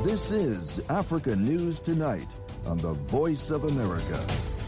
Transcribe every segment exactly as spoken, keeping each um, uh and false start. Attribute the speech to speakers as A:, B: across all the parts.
A: This is Africa News Tonight on the Voice of America.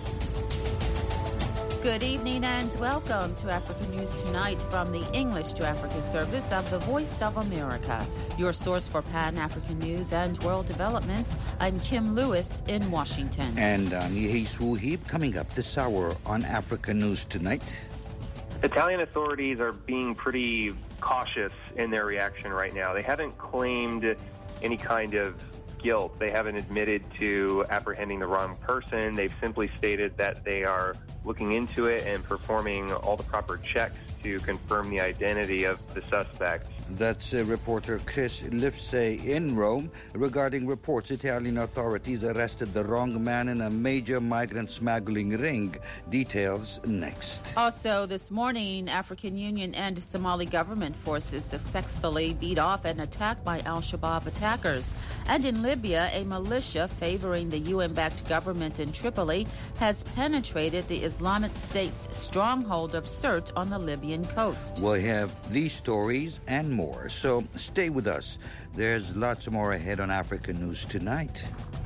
B: Good evening and welcome to Africa News Tonight from the English to Africa service of the Voice of America. Your source for Pan-African news and world developments. I'm Kim Lewis in Washington.
C: And I'm Yehis Wuhib. Coming up this hour on Africa News Tonight.
D: Italian authorities are being pretty cautious in their reaction right now. They haven't claimed any kind of guilt. They haven't admitted to apprehending the wrong person. They've simply stated that they are looking into it and performing all the proper checks to confirm the identity of the suspect.
C: That's uh, reporter Chris Livesey in Rome regarding reports Italian authorities arrested the wrong man in a major migrant smuggling ring. Details next.
B: Also this morning, African Union and Somali government forces successfully beat off an attack by al-Shabaab attackers. And in Libya, a militia favoring the U N-backed government in Tripoli has penetrated the Islamic State's stronghold of Sirte on the Libyan coast.
C: We'll have these stories and more. More. So stay with us. There's lots more ahead on Africa News Tonight.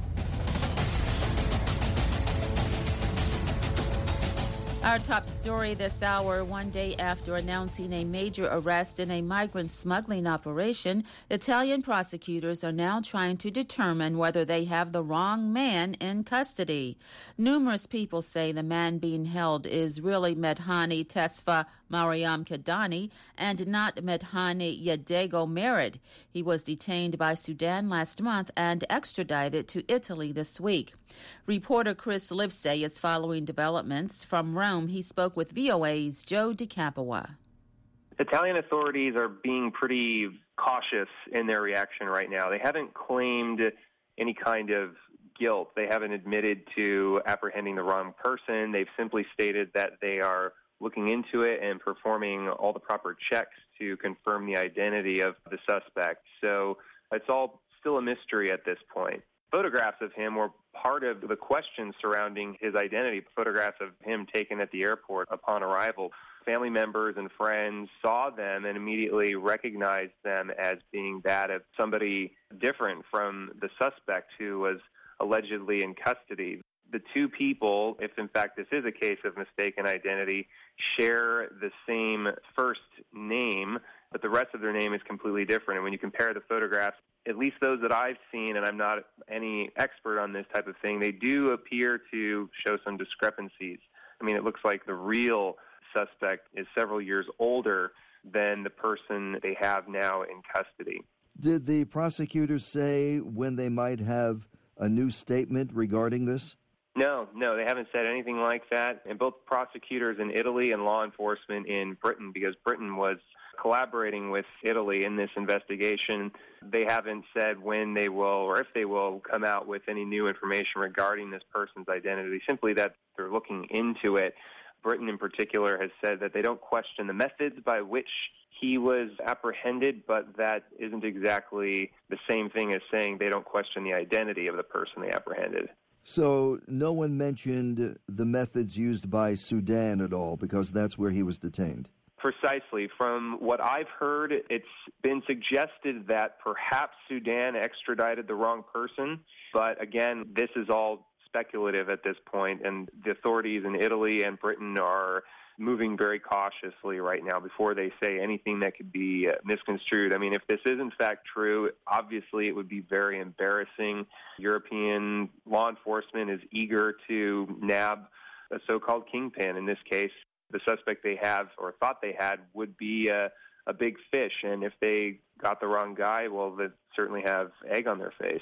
B: Our top story this hour, one day after announcing a major arrest in a migrant smuggling operation, Italian prosecutors are now trying to determine whether they have the wrong man in custody. Numerous people say the man being held is really Medhani Tesfa Mariam Kadani and not Medhani Yadego Merid. He was detained by Sudan last month and extradited to Italy this week. Reporter Chris Livesey is following developments from Rome. He spoke with V O A's Joe DiCapua.
D: Italian authorities are being pretty cautious in their reaction right now. They haven't claimed any kind of guilt. They haven't admitted to apprehending the wrong person. They've simply stated that they are looking into it and performing all the proper checks to confirm the identity of the suspect. So it's all still a mystery at this point. Photographs of him were part of the questions surrounding his identity, photographs of him taken at the airport upon arrival. Family members and friends saw them and immediately recognized them as being that of somebody different from the suspect who was allegedly in custody. The two people, if in fact this is a case of mistaken identity, share the same first name, but the rest of their name is completely different. And when you compare the photographs, at least those that I've seen, and I'm not any expert on this type of thing, they do appear to show some discrepancies. I mean, it looks like the real suspect is several years older than the person they have now in custody.
A: Did the prosecutors say when they might have a new statement regarding this?
D: No, no, they haven't said anything like that. And both prosecutors in Italy and law enforcement in Britain, because Britain was collaborating with Italy in this investigation, they haven't said when they will or if they will come out with any new information regarding this person's identity, simply that they're looking into it. Britain in particular has said that they don't question the methods by which he was apprehended, but that isn't exactly the same thing as saying they don't question the identity of the person they apprehended.
A: So no one mentioned the methods used by Sudan at all, because that's where he was detained?
D: Precisely. From what I've heard, it's been suggested that perhaps Sudan extradited the wrong person. But again, this is all speculative at this point, and the authorities in Italy and Britain are moving very cautiously right now before they say anything that could be uh, misconstrued. I mean, if this is in fact true, obviously it would be very embarrassing. European law enforcement is eager to nab a so-called kingpin. In this case, the suspect they have or thought they had would be a, a big fish. And if they got the wrong guy, well, they certainly have egg on their face.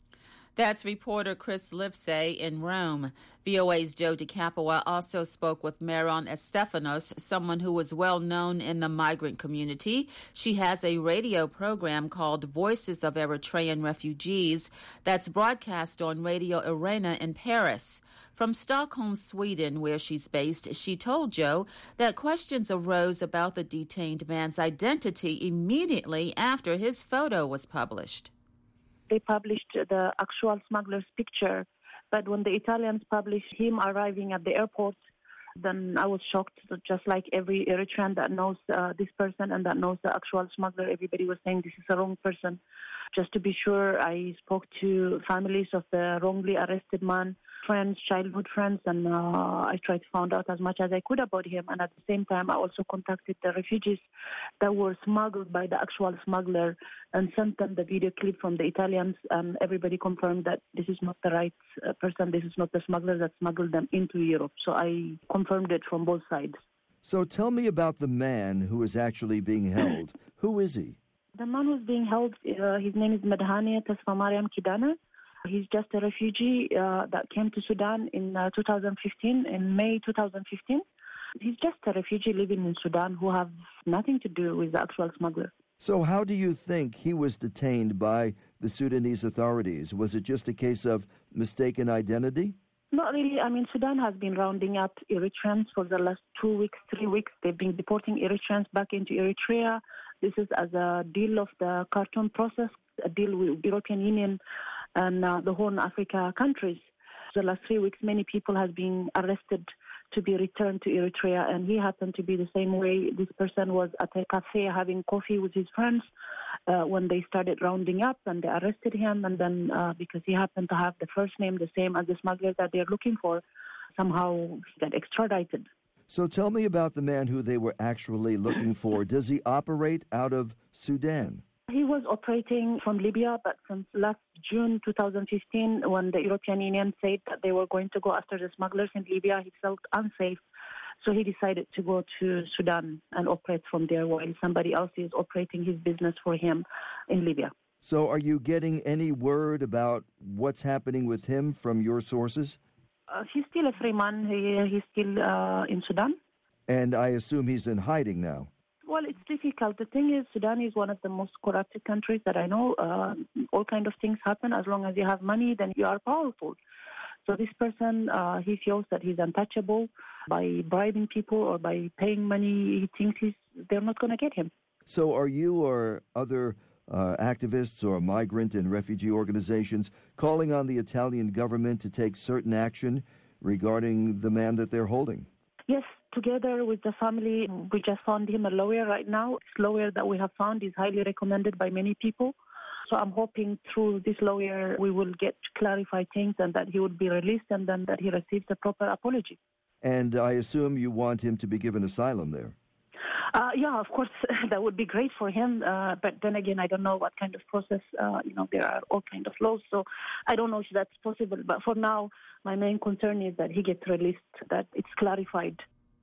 B: That's reporter Chris Livesey in Rome. V O A's Joe DiCapua also spoke with Maron Estefanos, someone who was well known in the migrant community. She has a radio program called Voices of Eritrean Refugees that's broadcast on Radio Arena in Paris. From Stockholm, Sweden, where she's based, she told Joe that questions arose about the detained man's identity immediately after his photo was published.
E: They published the actual smuggler's picture, but when the Italians published him arriving at the airport, Then I was shocked, just like every Eritrean that knows uh, this person and that knows the actual smuggler. Everybody was saying this is a wrong person. Just to be sure, I spoke to families of the wrongly arrested man, friends, childhood friends, and uh, I tried to find out as much as I could about him. And at the same time, I also contacted the refugees that were smuggled by the actual smuggler and sent them the video clip from the Italians. And everybody confirmed that this is not the right uh, person. This is not the smuggler that smuggled them into Europe. So I confirmed it from both sides.
A: So tell me about the man who is actually being held. Who is he?
E: The man who's being held, uh, his name is Medhane Tesfa Mariam Kidana. He's just a refugee uh, that came to Sudan in uh, two thousand fifteen, in May two thousand fifteen. He's just a refugee living in Sudan who have nothing to do with the actual smuggler.
A: So how do you think he was detained by the Sudanese authorities? Was it just a case of mistaken identity?
E: Not really. I mean, Sudan has been rounding up Eritreans for the last two weeks, three weeks. They've been deporting Eritreans back into Eritrea. This is as a deal of the Khartoum process, a deal with the European Union and uh, the Horn Africa countries. The last three weeks, many people have been arrested to be returned to Eritrea, and he happened to be the same way. This person was at a cafe having coffee with his friends uh, when they started rounding up, and they arrested him, and then uh, because he happened to have the first name the same as the smuggler that they're looking for, somehow he got extradited.
A: So tell me about the man who they were actually looking for. Does he operate out of Sudan?
E: He was operating from Libya, but since last June two thousand fifteen, when the European Union said that they were going to go after the smugglers in Libya, he felt unsafe. So he decided to go to Sudan and operate from there while somebody else is operating his business for him in Libya.
A: So are you getting any word about what's happening with him from your sources?
E: Uh, he's still a free man. He, he's still uh, in Sudan.
A: And I assume he's in hiding now.
E: Well, it's difficult. The thing is, Sudan is one of the most corrupted countries that I know. Uh, all kind of things happen. As long as you have money, then you are powerful. So this person, uh, he feels that he's untouchable. By bribing people or by paying money, he thinks he's, they're not going to get him.
A: So are you or other uh, activists or migrant and refugee organizations calling on the Italian government to take certain action regarding the man that they're holding?
E: Yes, together with the family, we just found him a lawyer right now. This lawyer that we have found is highly recommended by many people. So I'm hoping through this lawyer we will get to clarify things and that he would be released and then that he receives a proper apology.
A: And I assume you want him to be given asylum there.
E: Uh, yeah, of course, that would be great for him. Uh, but then again, I don't know what kind of process. Uh, you know, there are all kinds of laws, so I don't know if that's possible. But for now, my main concern is that he gets released, that it's clarified.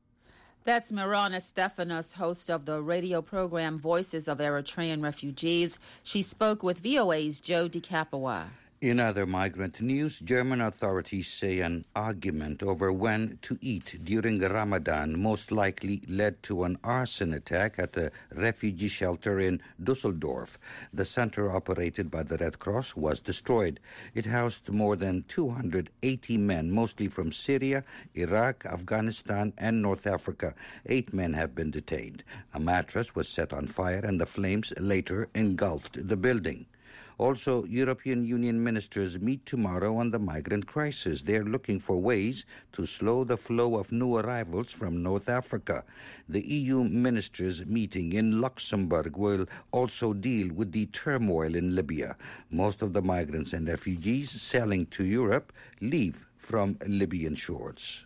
B: That's Mirana Stefanos, host of the radio program Voices of Eritrean Refugees. She spoke with V O A's Joe DeCapua.
C: In other migrant news, German authorities say an argument over when to eat during Ramadan most likely led to an arson attack at a refugee shelter in Dusseldorf. The center operated by the Red Cross was destroyed. It housed more than two hundred eighty men, mostly from Syria, Iraq, Afghanistan, and North Africa. Eight men have been detained. A mattress was set on fire and the flames later engulfed the building. Also, European Union ministers meet tomorrow on the migrant crisis. They're looking for ways to slow the flow of new arrivals from North Africa. The E U ministers meeting in Luxembourg will also deal with the turmoil in Libya. Most of the migrants and refugees sailing to Europe leave from Libyan shores.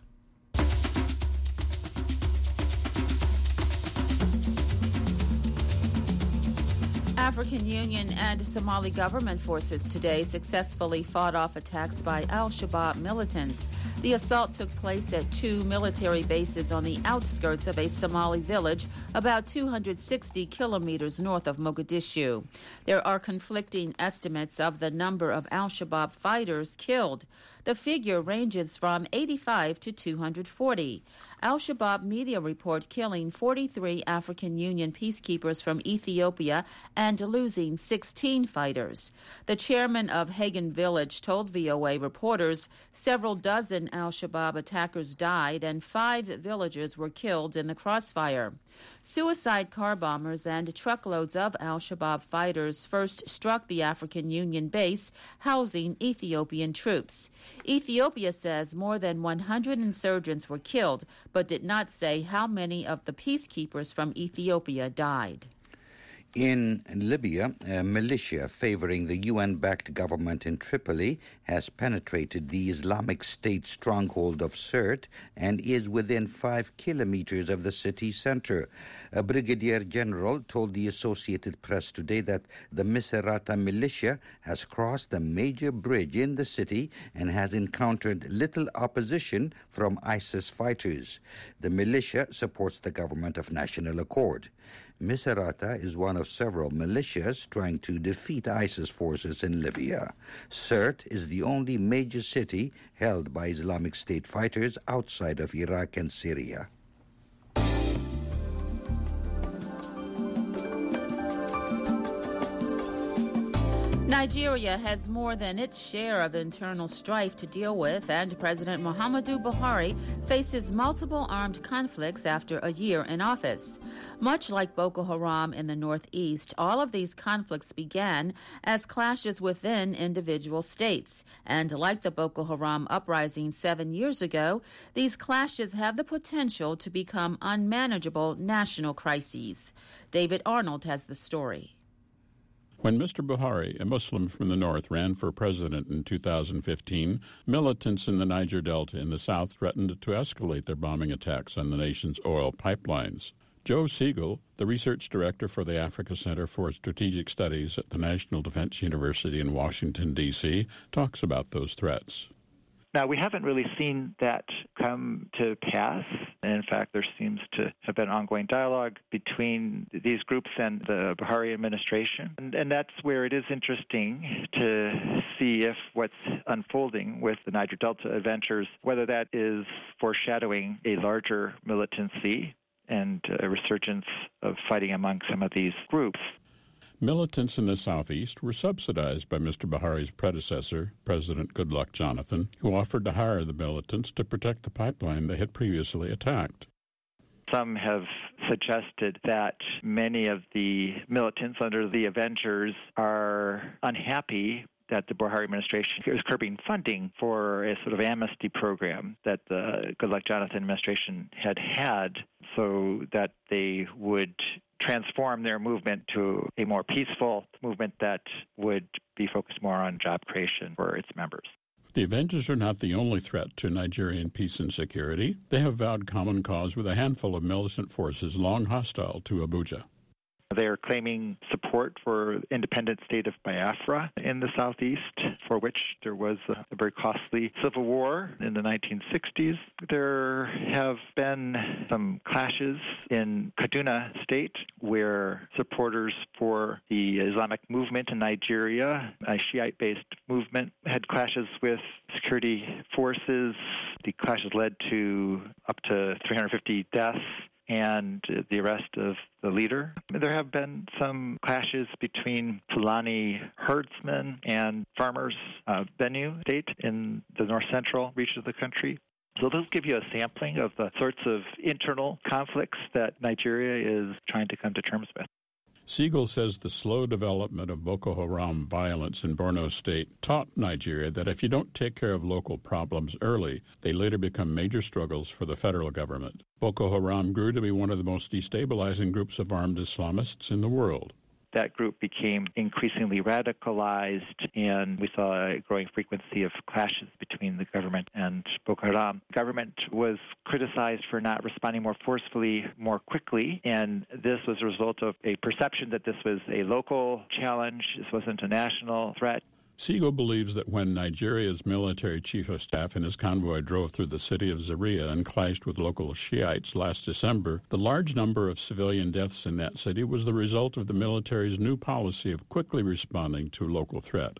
B: African Union and Somali government forces today successfully fought off attacks by al-Shabaab militants. The assault took place at two military bases on the outskirts of a Somali village about two hundred sixty kilometers north of Mogadishu. There are conflicting estimates of the number of al-Shabaab fighters killed. The figure ranges from eighty-five to two hundred forty. Al-Shabaab media report killing forty-three African Union peacekeepers from Ethiopia and losing sixteen fighters. The chairman of Hagen Village told V O A reporters several dozen al-Shabaab attackers died and five villagers were killed in the crossfire. Suicide car bombers and truckloads of al-Shabaab fighters first struck the African Union base housing Ethiopian troops. Ethiopia says more than one hundred insurgents were killed, but did not say how many of the peacekeepers from Ethiopia died.
C: In Libya, a militia favoring the U N-backed government in Tripoli has penetrated the Islamic State stronghold of Sirte and is within five kilometers of the city center. A brigadier general told the Associated Press today that the Misrata militia has crossed a major bridge in the city and has encountered little opposition from ISIS fighters. The militia supports the government of national accord. Misrata is one of several militias trying to defeat ISIS forces in Libya. Sirte is the only major city held by Islamic State fighters outside of Iraq and Syria.
B: Nigeria has more than its share of internal strife to deal with, and President Muhammadu Buhari faces multiple armed conflicts after a year in office. Much like Boko Haram in the northeast, all of these conflicts began as clashes within individual states. And like the Boko Haram uprising seven years ago, these clashes have the potential to become unmanageable national crises. David Arnold has the story.
F: When Mister Buhari, a Muslim from the north, ran for president in two thousand fifteen, militants in the Niger Delta in the south threatened to escalate their bombing attacks on the nation's oil pipelines. Joe Siegel, the research director for the Africa Center for Strategic Studies at the National Defense University in Washington, D C, talks about those threats.
G: Now, we haven't really seen that come to pass. And in fact, there seems to have been ongoing dialogue between these groups and the Buhari administration. And, and that's where it is interesting to see if what's unfolding with the Niger Delta adventures, whether that is foreshadowing a larger militancy and a resurgence of fighting among some of these groups.
F: Militants in the southeast were subsidized by Mister Buhari's predecessor, President Goodluck Jonathan, who offered to hire the militants to protect the pipeline they had previously attacked.
G: Some have suggested that many of the militants under the Avengers are unhappy that the Buhari administration is curbing funding for a sort of amnesty program that the Goodluck Jonathan administration had had, so that they would transform their movement to a more peaceful movement that would be focused more on job creation for its members.
F: The Avengers are not the only threat to Nigerian peace and security. They have vowed common cause with a handful of militant forces long hostile to Abuja.
G: They are claiming support for independent state of Biafra in the southeast, for which there was a very costly civil war in the nineteen sixties. There have been some clashes in Kaduna State, where supporters for the Islamic movement in Nigeria, a Shiite-based movement, had clashes with security forces. The clashes led to up to three hundred fifty deaths and the arrest of the leader. There have been some clashes between Fulani herdsmen and farmers, uh, Benue State in the north-central reach of the country. So those give you a sampling of the sorts of internal conflicts that Nigeria is trying to come to terms with.
F: Siegel says the slow development of Boko Haram violence in Borno State taught Nigeria that if you don't take care of local problems early, they later become major struggles for the federal government. Boko Haram grew to be one of the most destabilizing groups of armed Islamists in the world.
G: That group became increasingly radicalized, and we saw a growing frequency of clashes between the government and Boko Haram. The government was criticized for not responding more forcefully, more quickly, and this was a result of a perception that this was a local challenge, this wasn't a national threat.
F: Siegel believes that when Nigeria's military chief of staff and his convoy drove through the city of Zaria and clashed with local Shiites last December, the large number of civilian deaths in that city was the result of the military's new policy of quickly responding to a local threat.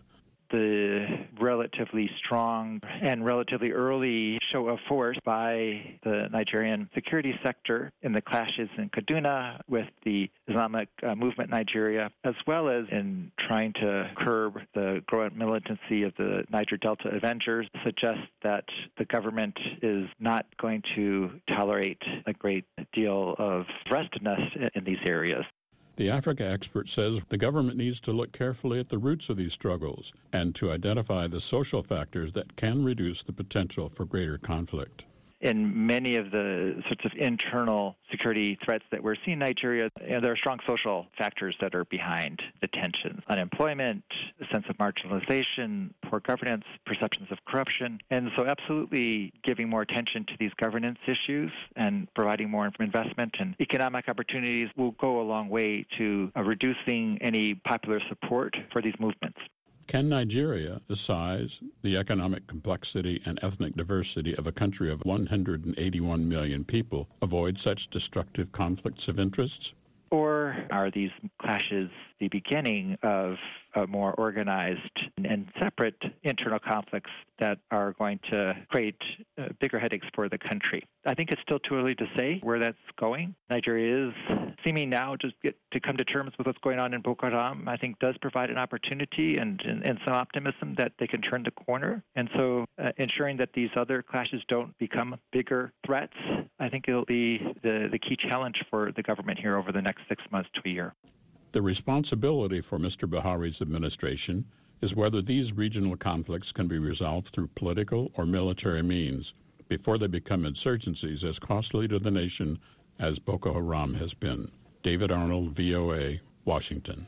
G: The relatively strong and relatively early show of force by the Nigerian security sector in the clashes in Kaduna with the Islamic uh, movement in Nigeria, as well as in trying to curb the growing militancy of the Niger Delta Avengers, suggests that the government is not going to tolerate a great deal of restiveness in these areas.
F: The Africa expert says the government needs to look carefully at the roots of these struggles and to identify the social factors that can reduce the potential for greater conflict.
G: in many of the sorts of internal security threats that we're seeing in Nigeria, you know, there are strong social factors that are behind the tensions. Unemployment, a sense of marginalization, poor governance, perceptions of corruption. And so absolutely giving more attention to these governance issues and providing more investment and economic opportunities will go a long way to uh, reducing any popular support for these movements.
F: Can Nigeria, the size, the economic complexity, and ethnic diversity of a country of one hundred eighty-one million people, avoid such destructive conflicts of interests?
G: Or are these clashes the beginning of a more organized and separate internal conflicts that are going to create uh, bigger headaches for the country? I think it's still too early to say where that's going. Nigeria is seeming now to get to come to terms with what's going on in Boko Haram. I think does provide an opportunity and, and, and some optimism that they can turn the corner. And so uh, ensuring that these other clashes don't become bigger threats, I think it'll be the, the key challenge for the government here over the next six months to a year.
F: The responsibility for Mister Buhari's administration is whether these regional conflicts can be resolved through political or military means before they become insurgencies as costly to the nation as Boko Haram has been. David Arnold, V O A, Washington.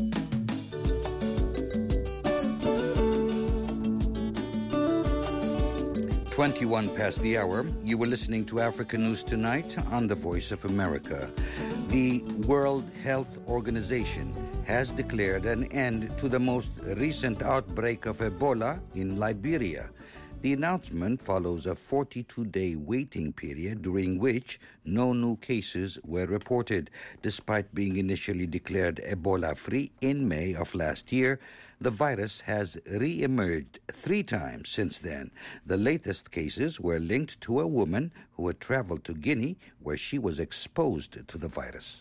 C: twenty-one past the hour. You were listening to Africa News Tonight on the Voice of America. The World Health Organization has declared an end to the most recent outbreak of Ebola in Liberia. The announcement follows a forty-two day waiting period during which no new cases were reported. Despite being initially declared Ebola-free in May of last year, the virus has re-emerged three times since then. The latest cases were linked to a woman who had traveled to Guinea, where she was exposed to the virus.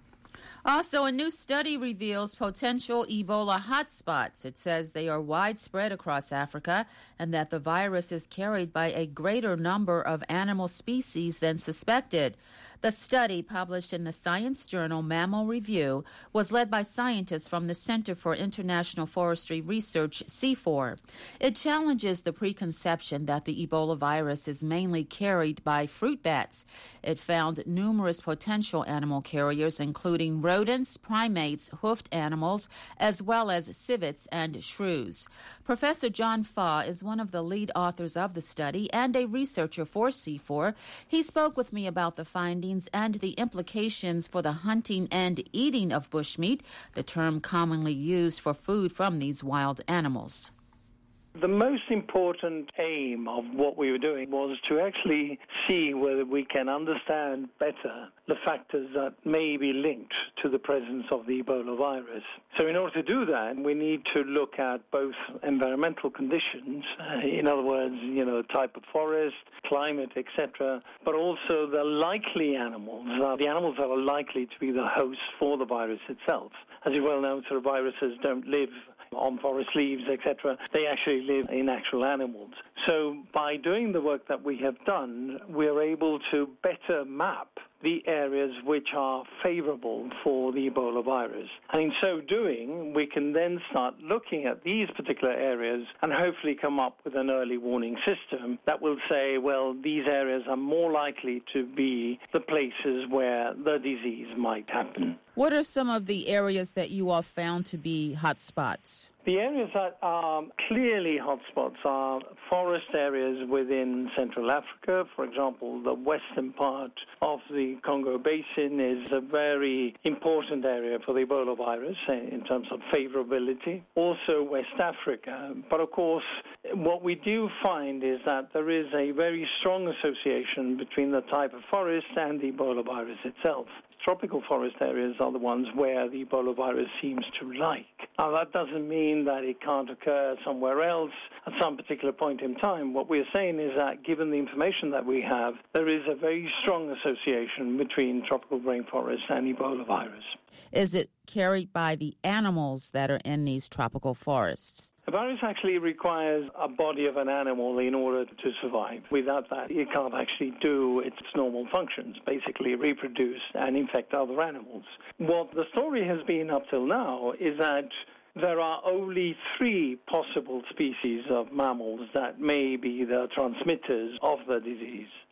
B: Also, a new study reveals potential Ebola hotspots. It says they are widespread across Africa and that the virus is carried by a greater number of animal species than suspected. The study, published in the science journal Mammal Review, was led by scientists from the Center for International Forestry Research, C four. It challenges the preconception that the Ebola virus is mainly carried by fruit bats. It found numerous potential animal carriers, including rodents, primates, hoofed animals, as well as civets and shrews. Professor John Faw is one of the lead authors of the study and a researcher for C four. He spoke with me about the findings and the implications for the hunting and eating of bushmeat, the term commonly used for food from these wild animals.
H: The most important aim of what we were doing was to actually see whether we can understand better the factors that may be linked to the presence of the Ebola virus. So in order to do that, we need to look at both environmental conditions, uh, in other words, you know, type of forest, climate, et cetera, but also the likely animals, uh, the animals that are likely to be the hosts for the virus itself. As you well know, sort of viruses don't live on forest leaves, et cetera. They actually live in actual animals. So by doing the work that we have done, we're able to better map the areas which are favorable for the Ebola virus. And in so doing, we can then start looking at these particular areas and hopefully come up with an early warning system that will say, well, these areas are more likely to be the places where the disease might happen.
B: What are some of the areas that you all found to be hot spots?
H: The areas that are clearly hotspots are forest areas within Central Africa. For example, the western part of the Congo Basin is a very important area for the Ebola virus in terms of favorability. Also West Africa. But of course, what we do find is that there is a very strong association between the type of forest and the Ebola virus itself. Tropical forest areas are the ones where the Ebola virus seems to like. Now, that doesn't mean that it can't occur somewhere else at some particular point in time. What we're saying is that given the information that we have, there is a very strong association between tropical rainforest and Ebola virus.
B: Is it carried by the animals that are in these tropical forests?
H: The virus actually requires a body of an animal in order to survive. Without that, it can't actually do its normal functions, basically reproduce and infect other animals. What the story has been up till now is that there are only three possible species of mammals that may be the transmitters of the disease.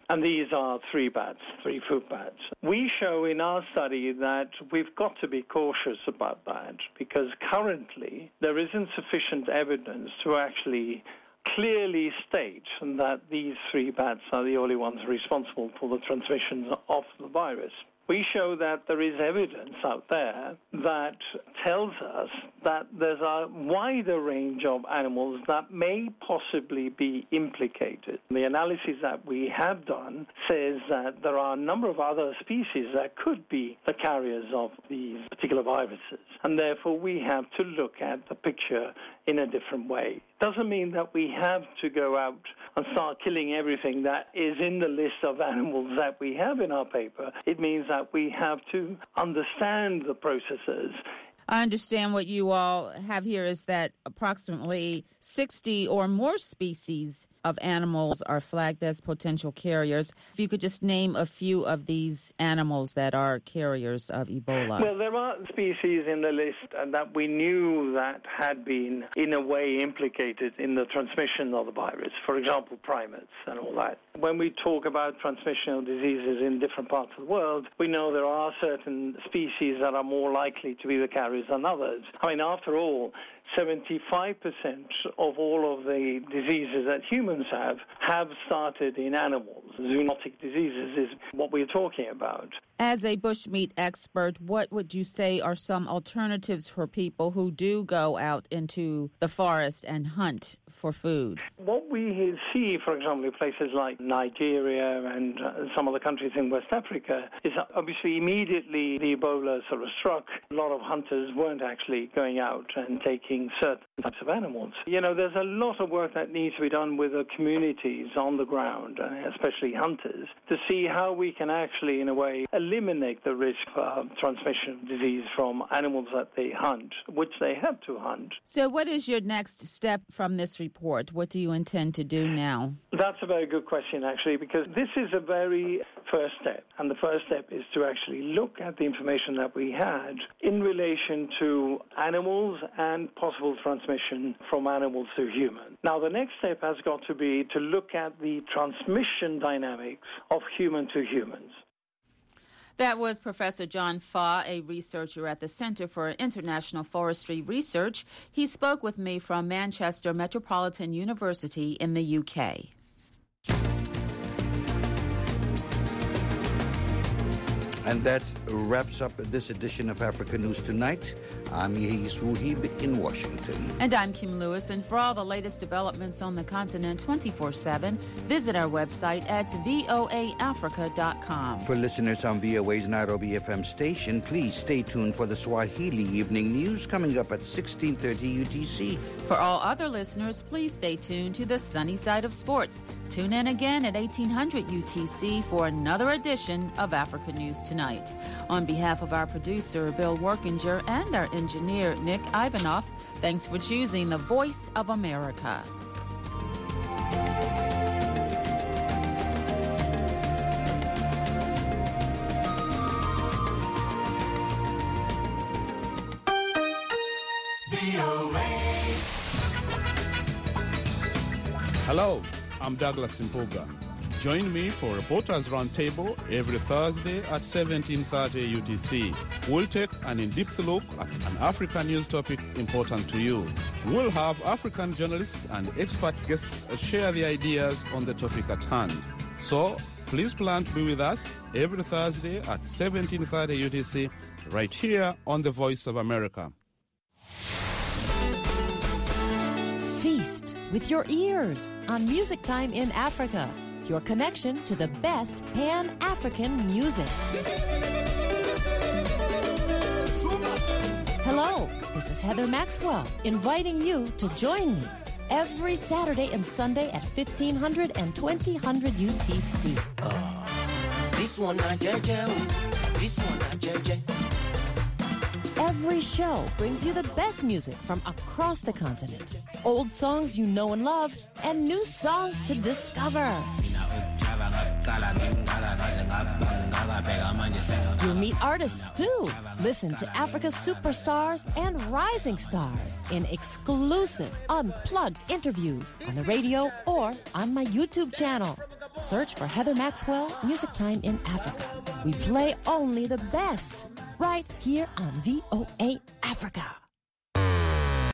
H: And these are three bats, three food bats. We show in our study that we've got to be cautious about that because currently there isn't sufficient evidence to actually clearly state that these three bats are the only ones responsible for the transmission of the virus. We show that there is evidence out there that tells us that there's a wider range of animals that may possibly be implicated. The analysis that we have done says that there are a number of other species that could be the carriers of these particular viruses, and therefore we have to look at the picture in a different way. Doesn't mean that we have to go out and start killing everything that is in the list of animals that we have in our paper. It means that we have to understand the processes.
B: I understand what you all have here is that approximately sixty or more species of animals are flagged as potential carriers. If you could just name a few of these animals that are carriers of Ebola.
H: Well, there are species in the list that we knew that had been, in a way, implicated in the transmission of the virus. For example, primates and all that. When we talk about transmission of diseases in different parts of the world, we know there are certain species that are more likely to be the carriers than others. I mean, after all, seventy-five percent of all of the diseases that humans have have started in animals. Zoonotic diseases is what we're talking about.
B: As a bushmeat expert, what would you say are some alternatives for people who do go out into the forest and hunt for food?
H: What we see, for example, in places like Nigeria and uh, some of the countries in West Africa, is that obviously immediately the Ebola sort of struck, a lot of hunters weren't actually going out and taking certain types of animals. You know, there's a lot of work that needs to be done with the communities on the ground, uh, especially hunters, to see how we can actually, in a way, eliminate the risk of transmission of disease from animals that they hunt, which they have to hunt.
B: So what is your next step from this report? What do you intend to do now?
H: That's a very good question, actually, because this is a very first step. And the first step is to actually look at the information that we had in relation to animals and possible transmission from animals to humans. Now, the next step has got to be to look at the transmission dynamics of human to humans.
B: That was Professor John Faw, a researcher at the Center for International Forestry Research. He spoke with me from Manchester Metropolitan University in the U K.
C: And that wraps up this edition of Africa News Tonight. I'm Yehis Wuhib in Washington.
B: And I'm Kim Lewis. And for all the latest developments on the continent twenty-four seven, visit our website at voa africa dot com.
C: For listeners on V O A's Nairobi F M station, please stay tuned for the Swahili Evening News coming up at sixteen thirty U T C.
B: For all other listeners, please stay tuned to the sunny side of sports. Tune in again at eighteen hundred U T C for another edition of Africa News Tonight. On behalf of our producer, Bill Workinger, and our engineer, Nick Ivanoff, thanks for choosing the Voice of America.
I: Hello, I'm Douglas Mpuga. Join me for Reporters Roundtable every Thursday at seventeen thirty U T C. We'll take an in-depth look at an African news topic important to you. We'll have African journalists and expert guests share their ideas on the topic at hand. So, please plan to be with us every Thursday at seventeen thirty U T C, right here on The Voice of America.
J: Feast with your ears on Music Time in Africa. Your connection to the best Pan-African music. Hello, this is Heather Maxwell, inviting you to join me every Saturday and Sunday at fifteen hundred and twenty hundred U T C.
K: Uh, this one, I J J. This one, I J J.
J: Every show brings you the best music from across the continent. Old songs you know and love, and new songs to discover. You'll meet artists too. Listen to Africa's superstars and rising stars in exclusive, unplugged interviews on the radio or on my YouTube channel. Search for Heather Maxwell, Music Time in Africa. We play only the best right here on V O A Africa.